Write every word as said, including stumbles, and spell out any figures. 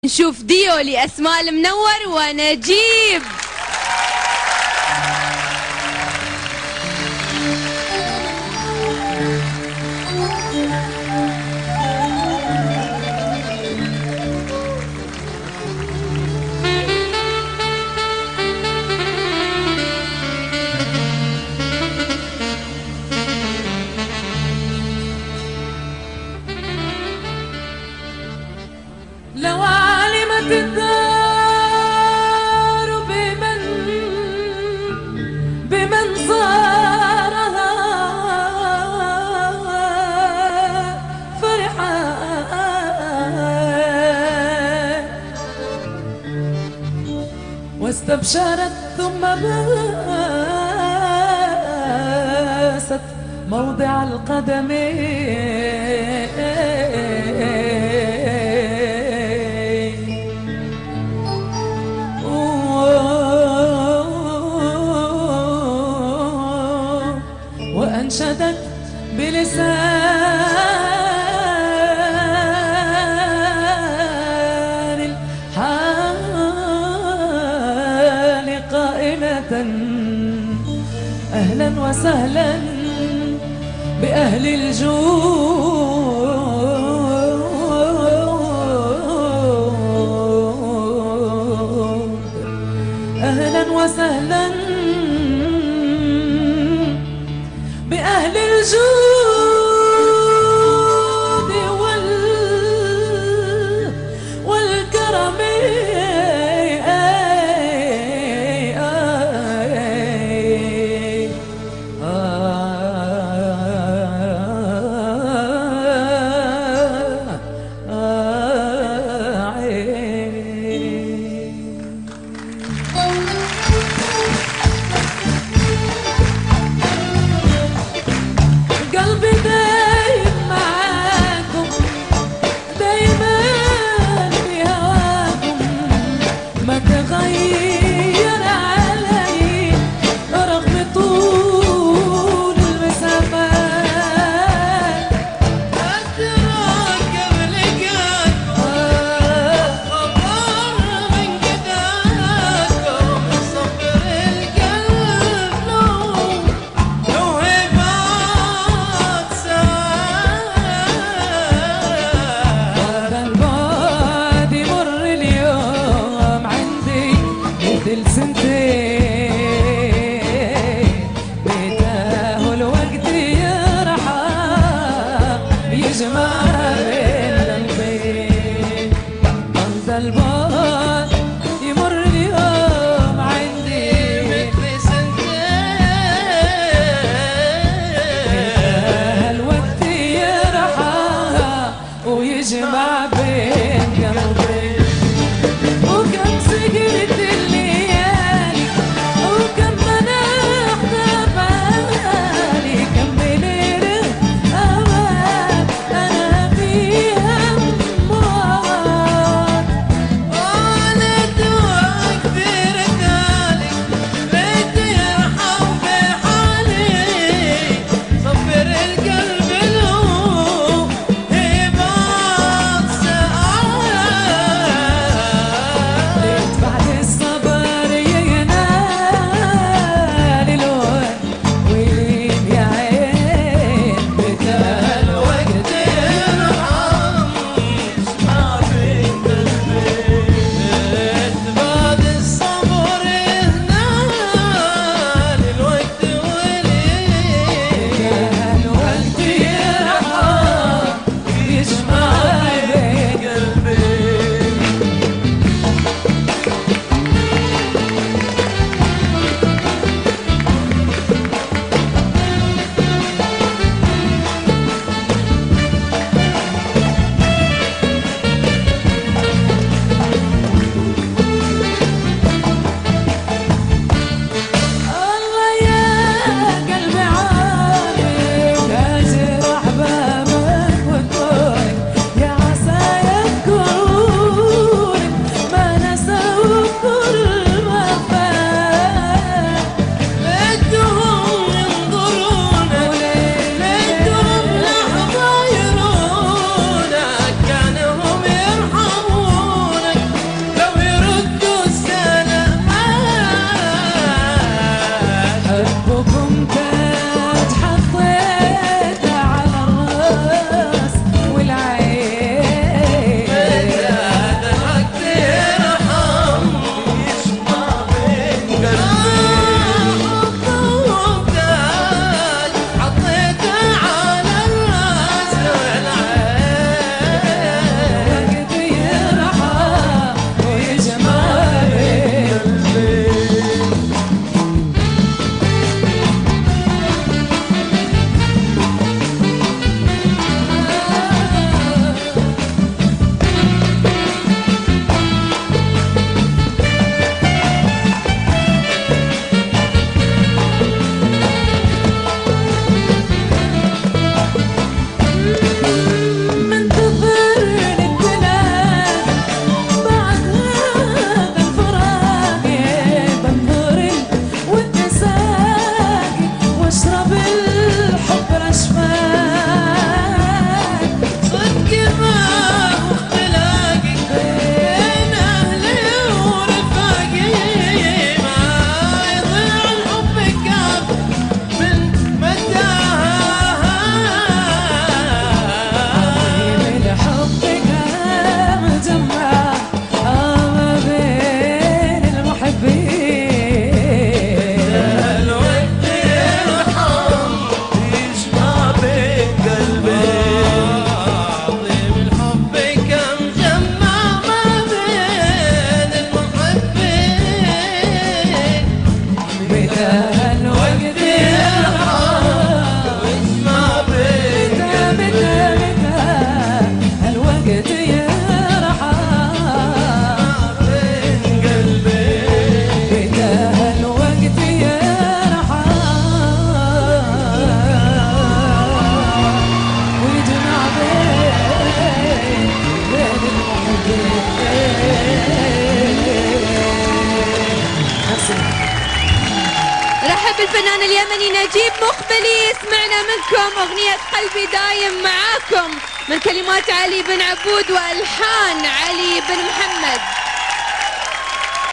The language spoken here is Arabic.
نشوف ديو لأسماء المنور ونجيب. لو علمت الدار بمن بمن زارها فرحا واستبشرت ثم باست موضع القدمين وأنشدت بلسان الحال قائلة أهلا وسهلا بأهل الجود، أهلا وسهلا بأهل الجود وال والكرم. قلبي دايم معاكم، دايما في هواكم، ما تغير علي رغم طول المسافات. أدراك قبل جاكم خبر من جداكم، صبر القلب نور وهبات هذا البعد يمر اليوم عندي مثل سنتين، بيته الوقت يرحم يجمع بين البيت. هذا البعد يمر اليوم عندي مثل سنتين، الوقت يرحم ويجمع بين قلبين. وكم سهرت الليالي وكم منحت بالي، كم ليلة أوان أنا فيها أموات. وأنا الفنان اليمني نجيب مقبلي. سمعنا منكم أغنية قلبي دايم معاكم من كلمات علي بن عبود وألحان علي بن محمد.